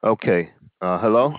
Okay. Hello.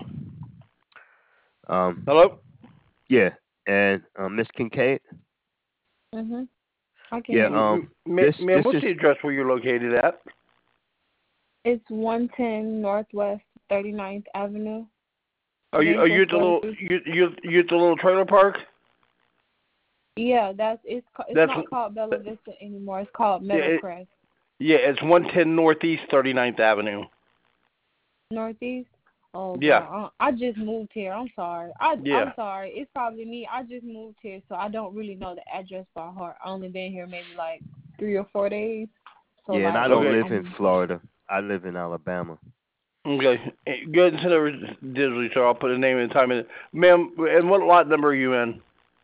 Um. Hello? Yeah. And Miss Kincaid. Mhm. I can Yeah. hear you. Ma'am, This what's is. the address where you're located at? It's 110 Northwest 39th Avenue, Are Gainesville, you at the Florida. little you at the little trailer park? Yeah, it's That's not called Bella Vista anymore. It's called yeah, Meadowcrest yeah, it's 110 Northeast 39th Avenue. Northeast. Oh Yeah, girl, I just moved here. I'm sorry. I'm yeah. sorry. It's probably me. I just moved here, so I don't really know the address by heart. I only been here maybe like 3 or 4 days. So Yeah, and I like don't Okay, live in I'm Florida. I live in Alabama. okay. Go ahead and send over digitally, so I'll put a name and time in it. Ma'am, and what lot number are you in?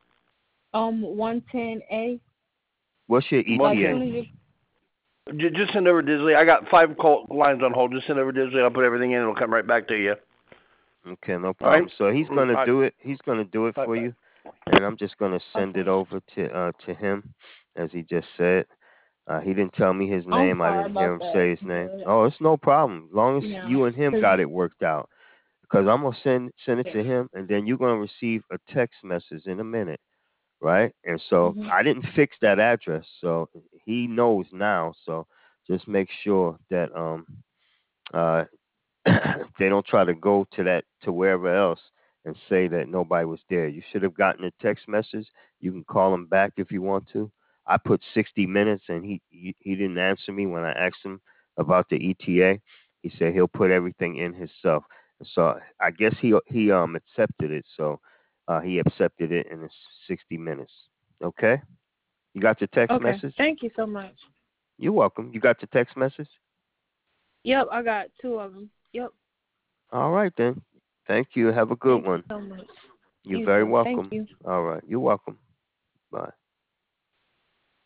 110A. What's your Like ETA? soon as you Just send over digitally. I got five call lines on hold. Just send over digitally. I'll put everything in. It'll come right back to you. Okay, no All right. problem. So he's gonna All do it. He's gonna do it right. for you, and I'm just gonna send it okay. over to him, as he just said. He didn't tell me his I'm name. I sorry didn't hear about him that, say his name. but Oh, it's no problem. As long as yeah, you and him 'cause got it worked out. Because I'm gonna send it yeah. to him, and then you're gonna receive a text message in a minute, right? And so Mhm. I didn't fix that address, so he knows now. So just make sure that uh they don't try to go to wherever else and say that nobody was there. You should have gotten a text message. You can call him back if you want to. I put 60 minutes, and he didn't answer me when I asked him about the ETA. He said he'll put everything in himself. So I guess he accepted it. So he accepted it in the 60 minutes. Okay, you got your text Okay. message? Thank you so much. You're welcome. You got your text message? Yep, I got two of them. Yep. All right then. Thank you. Have a good Thank you one. so much. You're You very too. Thank welcome. you. All right. You're welcome. Bye.